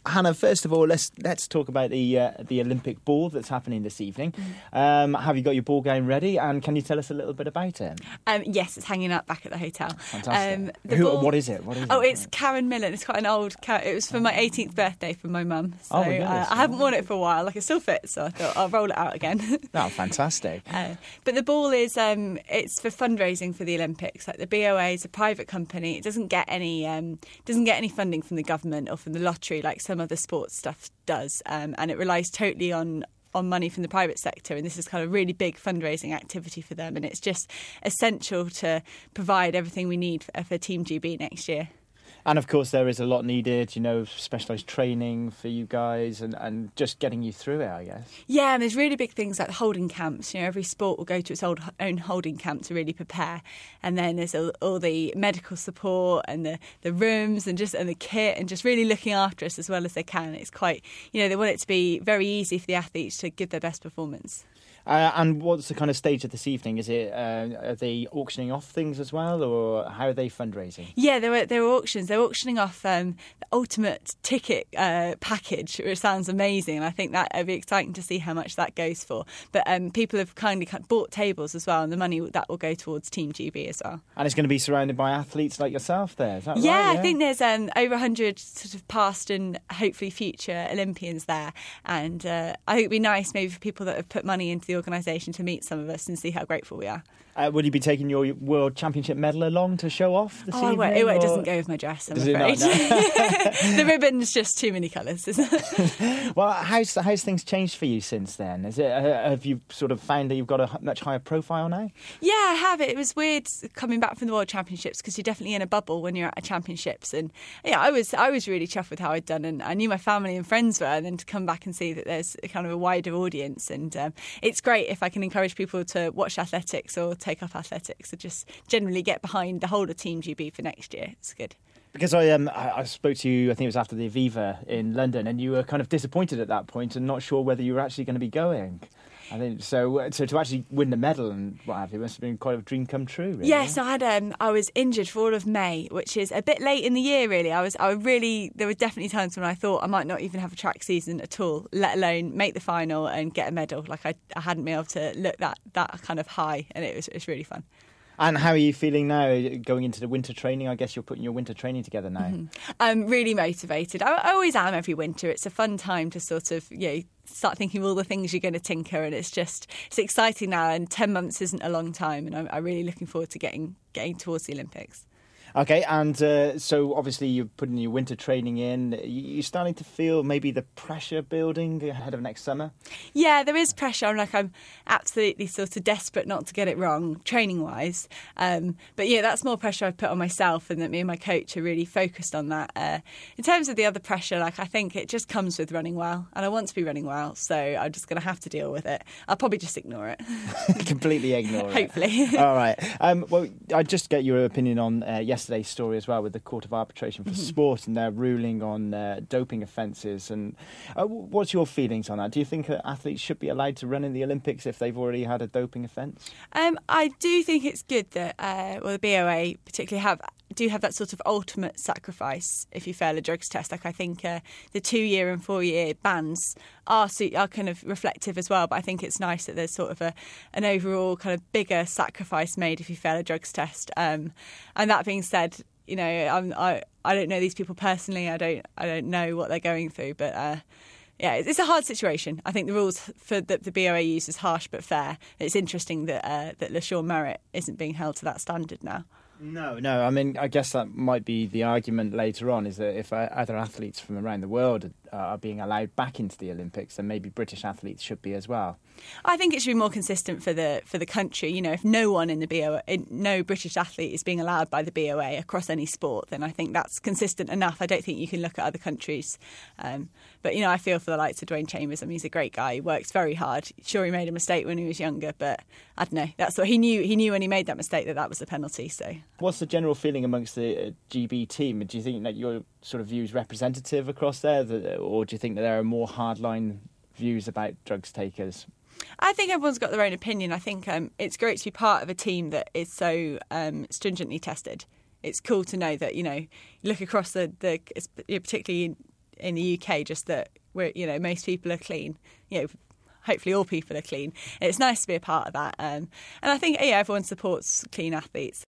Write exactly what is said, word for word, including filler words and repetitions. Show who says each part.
Speaker 1: Hannah, first of all, let's let's talk about the uh, the Olympic ball that's happening this evening. Mm. Um, have you got your ball gown ready? And can you tell us a little bit about it?
Speaker 2: Um, yes, it's hanging up back at the hotel.
Speaker 1: Fantastic.
Speaker 2: Um, the
Speaker 1: Who,
Speaker 2: ball...
Speaker 1: What is it? What is
Speaker 2: oh,
Speaker 1: it?
Speaker 2: it's Karen Millen. It's quite an old. It was for my eighteenth birthday from my mum. So
Speaker 1: oh, my goodness.
Speaker 2: uh, I haven't worn it for a while. Like, it still fits, so I thought I'll roll it out again.
Speaker 1: Oh, fantastic.
Speaker 2: uh, but the ball is um, it's for fundraising for the Olympics. Like, the B O A is a private company. It doesn't get any um, doesn't get any funding from the government or from the lottery like some other sports stuff does, um, and it relies totally on on money from the private sector, and this is kind of a really big fundraising activity for them, and it's just essential to provide everything we need for, for Team G B next year.
Speaker 1: And of course there is a lot needed, you know, specialised training for you guys and, and just getting you through it, I guess.
Speaker 2: Yeah, and there's really big things like holding camps. You know, every sport will go to its old, own holding camp to really prepare. And then there's all, all the medical support and the, the rooms and just and the kit and just really looking after us as well as they can. It's quite, you know, they want it to be very easy for the athletes to give their best performance.
Speaker 1: Uh, and what's the kind of stage of this evening? Is it uh, are they auctioning off things as well, or how are they fundraising?
Speaker 2: Yeah, there were there were auctions. They're auctioning off um, the ultimate ticket uh, package, which sounds amazing, and I think that it'd be exciting to see how much that goes for. But um, people have kindly bought tables as well, and the money that will go towards Team G B as well.
Speaker 1: And it's going to be surrounded by athletes like yourself there, is that
Speaker 2: yeah,
Speaker 1: right?
Speaker 2: Yeah, I think there's um, over one hundred sort of past and hopefully future Olympians there, and uh, I think it'd be nice maybe for people that have put money into the organisation to meet some of us and see how grateful we are.
Speaker 1: Uh, will you be taking your World Championship medal along to show off this
Speaker 2: oh,
Speaker 1: evening?
Speaker 2: Well, it, it doesn't go with my dress, I'm
Speaker 1: Does
Speaker 2: afraid.
Speaker 1: It not, no?
Speaker 2: The ribbon's just too many colours, isn't it?
Speaker 1: Well, how's, how's things changed for you since then? Is it uh, have you sort of found that you've got a much higher profile now?
Speaker 2: Yeah, I have. It was weird coming back from the World Championships because you're definitely in a bubble when you're at a championships, and yeah, I was I was really chuffed with how I'd done, and I knew my family and friends were, and then to come back and see that there's a kind of a wider audience, and um, it's great if I can encourage people to watch athletics or take up athletics or just generally get behind the whole of Team G B for next year. It's good.
Speaker 1: Because I um I, I spoke to you, I think it was after the Aviva in London, and you were kind of disappointed at that point and not sure whether you were actually going to be going. I think so. So to actually win the medal and what have you must have been quite a dream come true. Really.
Speaker 2: Yes, I had. Um, I was injured for all of May, which is a bit late in the year. Really, I was. I really. There were definitely times when I thought I might not even have a track season at all, let alone make the final and get a medal. Like I, I hadn't been able to look that that kind of high, and it was. It was really fun.
Speaker 1: And how are you feeling now going into the winter training? I guess you're putting your winter training together now.
Speaker 2: Mm-hmm. I'm really motivated. I, I always am every winter. It's a fun time to sort of, you know, start thinking of all the things you're going to tinker, and it's just, it's exciting now, and ten months isn't a long time, and I'm, I'm really looking forward to getting getting towards the Olympics.
Speaker 1: Okay, and uh, so obviously you're putting your winter training in. You're starting to feel maybe the pressure building ahead of next summer?
Speaker 2: Yeah, there is pressure. I'm like, I'm absolutely sort of desperate not to get it wrong, training-wise. Um, but yeah, that's more pressure I've put on myself, and that me and my coach are really focused on that. Uh, in terms of the other pressure, like I think it just comes with running well, and I want to be running well, so I'm just going to have to deal with it. I'll probably just ignore it.
Speaker 1: Completely ignore it.
Speaker 2: Hopefully.
Speaker 1: All right. Um, well, I just get your opinion on uh, yesterday. Yesterday's story as well with the Court of Arbitration for mm-hmm. Sport and their ruling on uh, doping offences. And uh, what's your feelings on that? Do you think uh, athletes should be allowed to run in the Olympics if they've already had a doping offence?
Speaker 2: Um, I do think it's good that uh, well the B O A particularly have do have that sort of ultimate sacrifice if you fail a drugs test. Like I think uh, the two year and four year bans are are kind of reflective as well. But I think it's nice that there's sort of a an overall kind of bigger sacrifice made if you fail a drugs test. Um, and that being said, you know, I'm, I I don't know these people personally. I don't I don't know what they're going through, but. Uh, Yeah, it's a hard situation. I think the rules for that the B O A use is harsh but fair. It's interesting that uh, that LaShawn Merritt isn't being held to that standard now.
Speaker 1: No, no. I mean, I guess that might be the argument later on, is that if uh, other athletes from around the world uh, are being allowed back into the Olympics, then maybe British athletes should be as well.
Speaker 2: I think it should be more consistent for the for the country. You know, if no one in the B O A, no British athlete is being allowed by the B O A across any sport, then I think that's consistent enough. I don't think you can look at other countries. Um, but, you know, I feel for the likes of Dwayne Chambers. I mean, he's a great guy. He works very hard. Sure, he made a mistake when he was younger, but I don't know. That's what he knew. He knew when he made that mistake that that was a penalty. So,
Speaker 1: what's the general feeling amongst the uh, G B team? Do you think that your sort of views representative across there, or do you think that there are more hardline views about drugs takers?
Speaker 2: I think everyone's got their own opinion. I think um, it's great to be part of a team that is so um, stringently tested. It's cool to know that, you know, you look across the, the particularly in the U K, just that we're, you know, most people are clean. You know, hopefully all people are clean. It's nice to be a part of that. Um, and I think, yeah, everyone supports clean athletes.